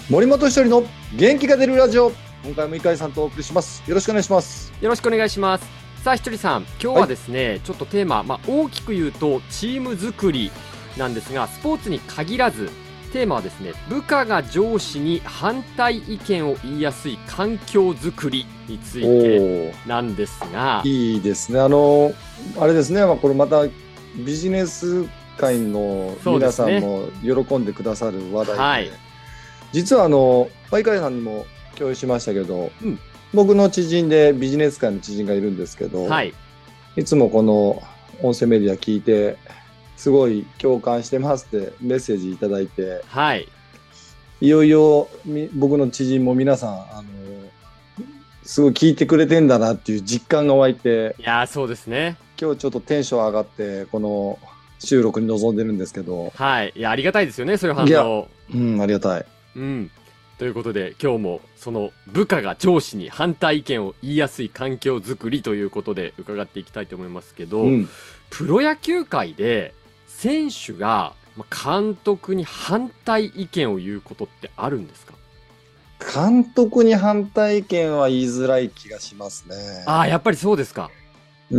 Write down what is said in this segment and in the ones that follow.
森本一人の元気が出るラジオ、今回も井上さんとお送りします。よろしくお願いします。 よろしくお願いします。さあひとりさん、今日はですね、ちょっとテーマ、大きく言うとチーム作りなんですが、スポーツに限らずテーマはですね、部下が上司に反対意見を言いやすい環境づくりについてなんですが、 いいですね。あれですね、これまたビジネス界の皆さんも喜んでくださる話題で、 はい、 実は井上さんにも共有しましたけど、僕の知人でビジネス界の知人がいるんですけど、いつもこの音声メディア聞いてすごい共感してますってメッセージいただいて、いよいよ僕の知人も皆さんすごい聞いてくれてんだなっていう実感が湧いて、 いやそうですね、 今日ちょっとテンション上がってこの収録に臨んでるんですけど、 いやありがたいですよね、そういう反応。 ありがたい。 ということで今日もその部下が上司に反対意見を言いやすい環境づくりということで伺っていきたいと思いますけど、プロ野球界で選手が監督に反対意見を言うことってあるんですか？ 監督に反対意見は言いづらい気がしますね。 やっぱりそうですか。 た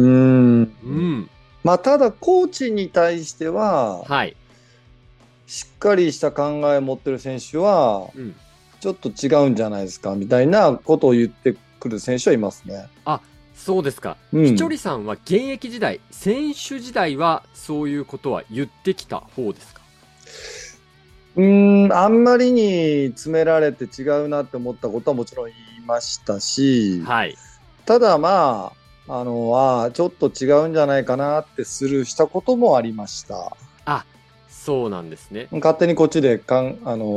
だコーチに対しては、しっかりした考えを持ってる選手は、ちょっと違うんじゃないですかみたいなことを言ってくる選手はいますね。 そうですか。ひとりさんは現役時代、選手時代はそういうことは言ってきた方ですか？ あんまりに詰められて違うなって思ったことはもちろん言いましたし、ただちょっと違うんじゃないかなってスルーしたこともありました。 そうなんですね。 勝手にこっちで考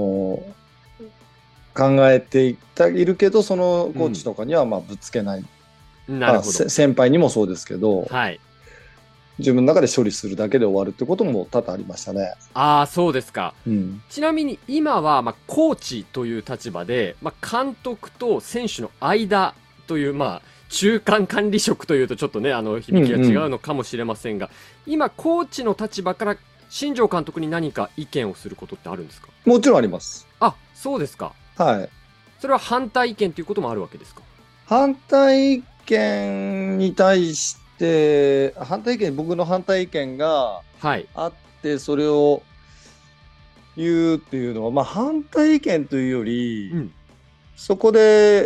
えているけど、そのコーチとかにはぶつけない。なるほど。先輩にもそうですけど、自分の中で処理するだけで終わるってことも多々ありましたね。 そうですか。ちなみに今はコーチという立場で、監督と選手の間という中間管理職というとちょっとね響きが違うのかもしれませんが、今コーチの立場から新庄監督に何か意見をすることってあるんですか？ もちろんあります。 そうですか。 それは反対意見ということもあるわけですか？ 反対意見に対して僕の反対意見があって、それを言うっていうのは、反対意見というより、そこで、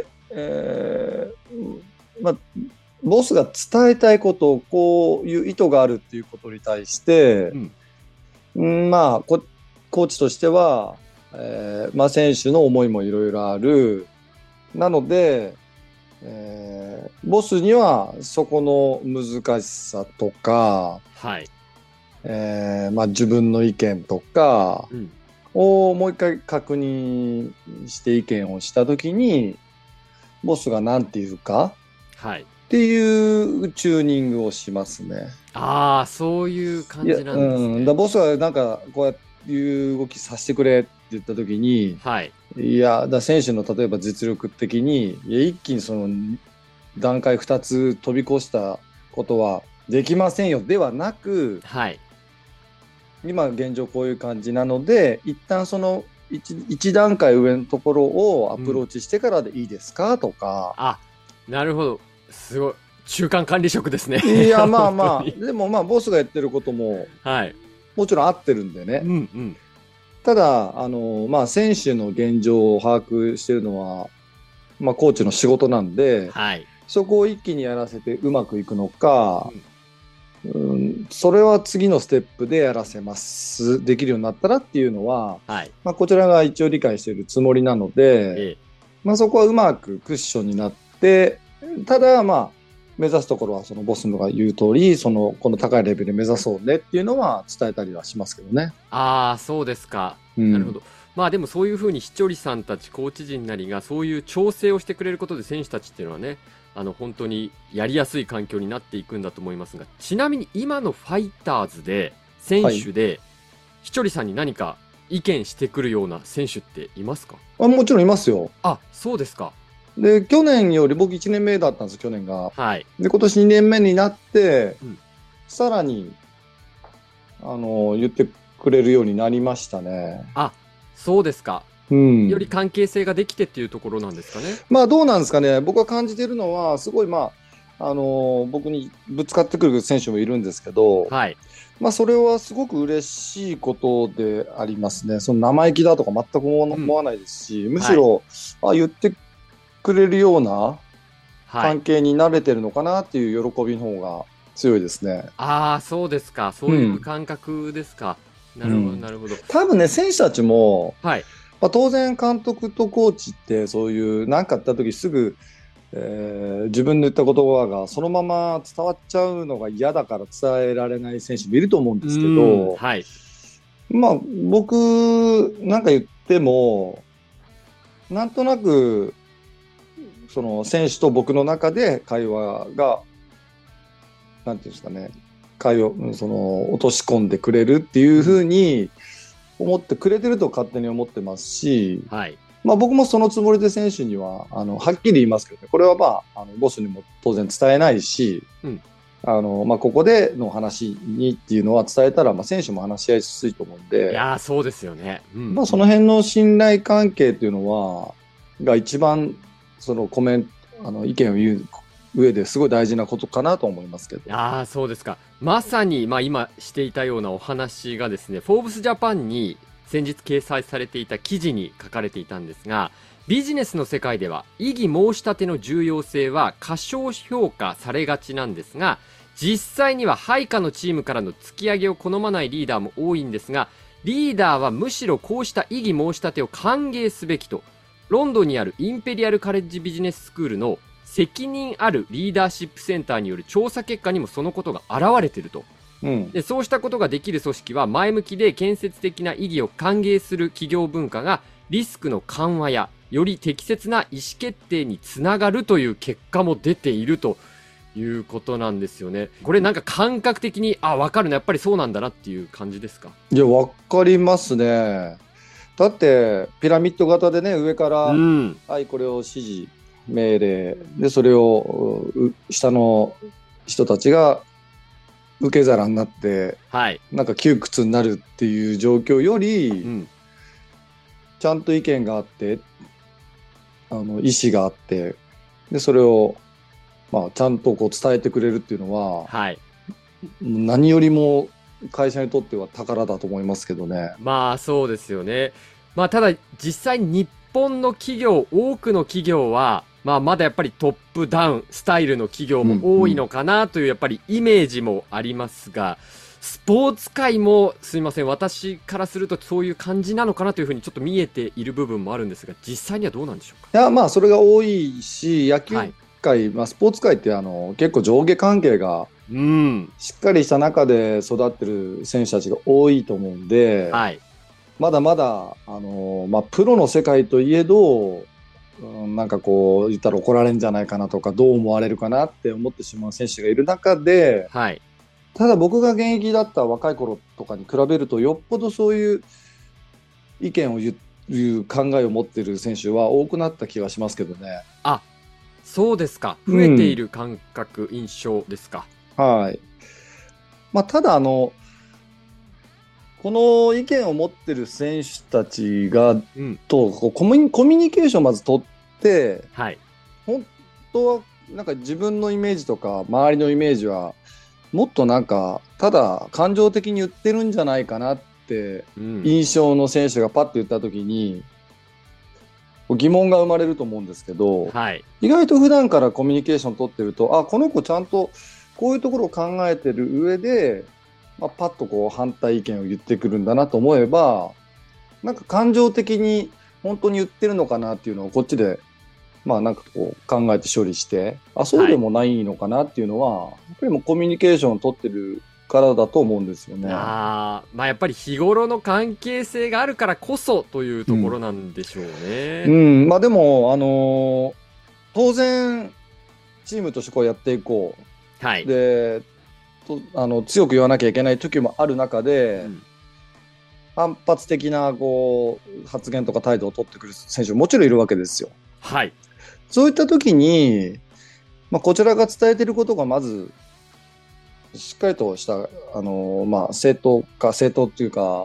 ボスが伝えたいことをこういう意図があるっていうことに対して、コーチとしては、選手の思いもいろいろある。なので、ボスにはそこの難しさとか、自分の意見とかをもう一回確認して意見をしたときに、ボスが何て言うかっていうチューニングをしますね。 そういう感じなんですね。 ボスがなんかこういう動きさせてくれって言った時に、選手の例えば実力的に一気にその段階2つ飛び越したことはできませんよではなく、今現状こういう感じなので、一旦その1段階上のところをアプローチしてからでいいですかとか。 なるほど、すごい中間管理職ですね。 でもボスがやってることも、もちろん合ってるんでね。ただ選手の現状を把握してるのは、コーチの仕事なんで、そこを一気にやらせてうまくいくのか、それは次のステップでやらせますできるようになったらっていうのは、こちらが一応理解しているつもりなので、そこはうまくクッションになって、ただ目指すところはそのボスが言う通り、この高いレベルで目指そうねっていうのは伝えたりはしますけどね。 そうですか。なるほど。でもそういうふうにひとりさんたちコーチ陣なりがそういう調整をしてくれることで、選手たちっていうのはね、本当にやりやすい環境になっていくんだと思いますが、ちなみに今のファイターズで選手でひとりさんに何か意見してくるような選手っていますか？ もちろんいますよ。 そうですか。 で去年より僕1年目だったんですよ、去年が。で今年2年目になって、さらに言ってくれるようになりましたね。 そうですか。 より関係性ができてっていうところなんですかね。 まあどうなんですかね。僕が感じているのは、すごい僕にぶつかってくる選手もいるんですけど、 はい。 まあそれはすごく嬉しいことでありますね。その生意気だとか全く思わないですし、むしろ、言ってくれるような関係に慣れてるのかなっていう喜びの方が強いですね。 ああ、そうですか。そういう感覚ですか。なるほど、なるほど。 多分ね、選手たちも、 はい。 まあ、当然監督とコーチってそういう何かあった時すぐ、自分の言った言葉がそのまま伝わっちゃうのが嫌だから伝えられない選手もいると思うんですけど、 はい、 まあ僕なんか言ってもなんとなくその選手と僕の中で会話がなんていうんですかね、会話その落とし込んでくれるっていうふうに思ってくれてると勝手に思ってますし、はい、まあ僕もそのつもりで選手にははっきり言いますけどね、これはまあボスにも当然伝えないし、まあここでの話にっていうのは伝えたら、まあ選手も話し合いやすいと思うんで、 いやそうですよね。 まあその辺の信頼関係っていうのはが一番そのコメント意見を言う上ですごい大事なことかなと思いますけど。 ああ、そうですか。まさに、まあ、今していたようなお話がですね、フォーブスジャパンに先日掲載されていた記事に書かれていたんですが、ビジネスの世界では異議申し立ての重要性は過小評価されがちなんですが、実際には配下のチームからの突き上げを好まないリーダーも多いんですが、リーダーはむしろこうした異議申し立てを歓迎すべきと、ロンドンにあるインペリアルカレッジビジネススクールの責任あるリーダーシップセンターによる調査結果にもそのことが現れていると、でそうしたことができる組織は前向きで建設的な意義を歓迎する企業文化がリスクの緩和やより適切な意思決定につながるという結果も出ているということなんですよね。これなんか感覚的に分かるな、やっぱりそうなんだなっていう感じですか？ いや分かりますね。だってピラミッド型でね、上から、はいこれを指示命令でそれを下の人たちが受け皿になって、なんか窮屈になるっていう状況より、ちゃんと意見があって意思があってでそれを、まあ、ちゃんとこう伝えてくれるっていうのは、何よりも会社にとっては宝だと思いますけどね。 まあそうですよね。まあただ実際日本の企業、多くの企業はまあまだやっぱりトップダウンスタイルの企業も多いのかなというやっぱりイメージもありますが、スポーツ界もすいません、私からするとそういう感じなのかなというふうにちょっと見えている部分もあるんですが、実際にはどうなんでしょうか？ いやまあそれが多いし、野球界、まあ、スポーツ界って結構上下関係がしっかりした中で育ってる選手たちが多いと思うんで、まだまだまあ、プロの世界といえどなんかこう言ったら怒られるんじゃないかなとかどう思われるかなって思ってしまう選手がいる中で、ただ僕が現役だった若い頃とかに比べるとよっぽどそういう意見を言う考えを持っている選手は多くなった気がしますけどね。 あ、そうですか。増えている感覚、印象ですか？ はい。まあ、ただこの意見を持ってる選手たちが、とこうコミュニケーションをまず取って、本当はなんか自分のイメージとか周りのイメージはもっとなんかただ感情的に言ってるんじゃないかなって印象の選手がパッと言った時に疑問が生まれると思うんですけど、意外と普段からコミュニケーション取ってると、この子ちゃんとこういうところを考えてる上で、まあ、パッとこう反対意見を言ってくるんだなと思えば、なんか感情的に本当に言ってるのかなっていうのをこっちでまあなんかこう考えて処理して、そうでもないのかなっていうのは、やっぱりもうコミュニケーションを取ってるからだと思うんですよね。 まあやっぱり日頃の関係性があるからこそというところなんでしょうね。 まあでも当然チームとしてこうやっていこう。で強く言わなきゃいけない時もある中で、反発的なこう発言とか態度を取ってくる選手ももちろんいるわけですよ。そういった時に、まあ、こちらが伝えていることがまずしっかりとしたまあ、正当っていうか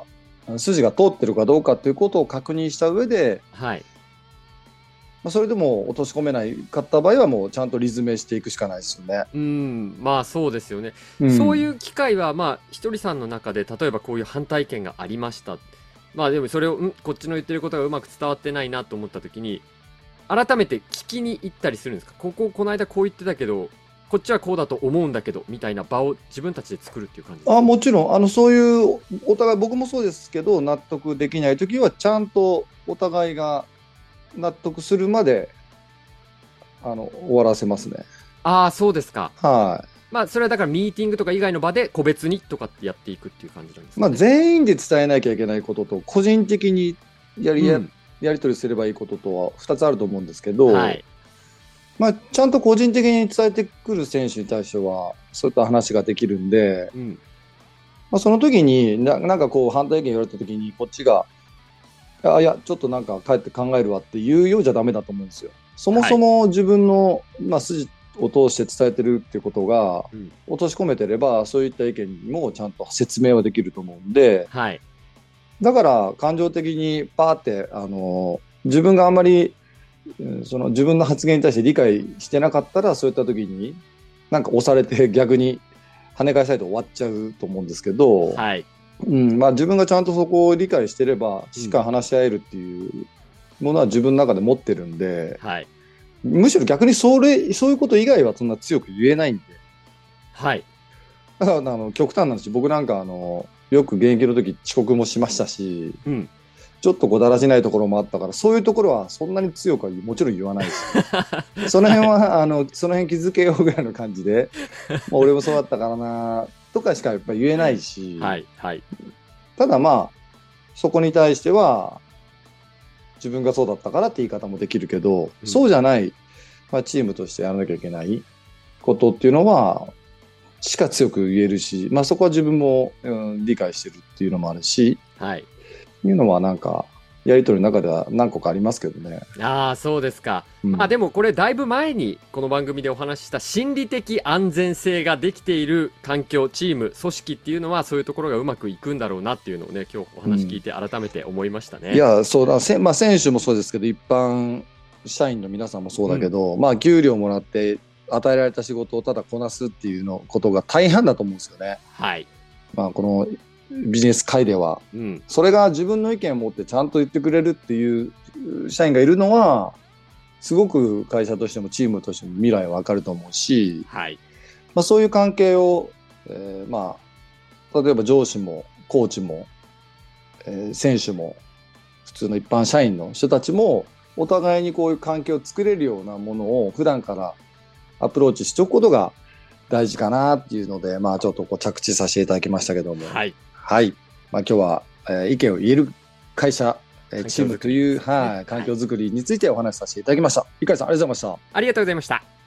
筋が通ってるかどうかということを確認した上で、 はい、 それでも落とし込めないかった場合はもうちゃんとリズメしていくしかないですよね。 まあそうですよね。そういう機会はまあひとりさんの中で例えばこういう反対意見がありました。まあでもそれをこっちの言ってることがうまく伝わってないなと思った時に改めて聞きに行ったりするんですか？この間こう言ってたけどこっちはこうだと思うんだけどみたいな場を自分たちで作るっていう感じですか？ もちろんそういうお互い僕もそうですけど納得できない時はちゃんとお互いが納得するまで終わらせますね。 ああ、そうですか。 はい。 まあそれはだからミーティングとか以外の場で個別にとかってやっていくっていう感じなんですかね。 全員で伝えなきゃいけないことと個人的にやり取りすればいいこととは2つあると思うんですけど、はい、ちゃんと個人的に伝えてくる選手に対してはそういった話ができるんで、その時になんかこう反対意見言われた時にこっちがいやちょっとなんか帰って考えるわって言うようじゃダメだと思うんですよ。そもそも自分の、筋を通して伝えてるっていうことが、落とし込めてればそういった意見にもちゃんと説明はできると思うんで、はい、だから感情的にパーって自分があんまり自分の発言に対して理解してなかったらそういった時になんか押されて逆に跳ね返されて終わっちゃうと思うんですけど、はい、自分がちゃんとそこを理解してればしっかり話し合えるっていうものは自分の中で持ってるんで、はい、むしろ逆にそういうこと以外はそんな強く言えないんで、はい、だから極端な話僕なんかよく現役の時遅刻もしましたし、ちょっとこだらしないところもあったからそういうところはそんなに強くはもちろん言わないですその辺はその辺気づけようぐらいの感じで俺もそうだったからなとかしかやっぱり言えないし、はいはい、ただそこに対しては自分がそうだったからって言い方もできるけど、そうじゃない、チームとしてやらなきゃいけないことっていうのはしか強く言えるし、そこは自分も、理解してるっていうのもあるし、はい、いうのはなんかやり取りの中では何個かありますけどね。 ああ、そうですか。でもこれだいぶ前にこの番組でお話しした心理的安全性ができている環境、チーム、組織っていうのはそういうところがうまくいくんだろうなっていうのをね、今日お話聞いて改めて思いましたね。 いや、そうだ、選手もそうですけど、一般社員の皆さんもそうだけど、給料もらって与えられた仕事をただこなすっていうことが大半だと思うんですよね。はい。このビジネス界では、それが自分の意見を持ってちゃんと言ってくれるっていう社員がいるのはすごく会社としてもチームとしても未来は分かると思うし、はい、そういう関係を、例えば上司もコーチも、選手も普通の一般社員の人たちもお互いにこういう関係を作れるようなものを普段からアプローチしておくことが大事かなっていうので、ちょっと着地させていただきましたけども、はい、はい、今日は、意見を言える会社、チームという、環境づくりについてお話しさせていただきました。碇さん、ありがとうございました。 ありがとうございました。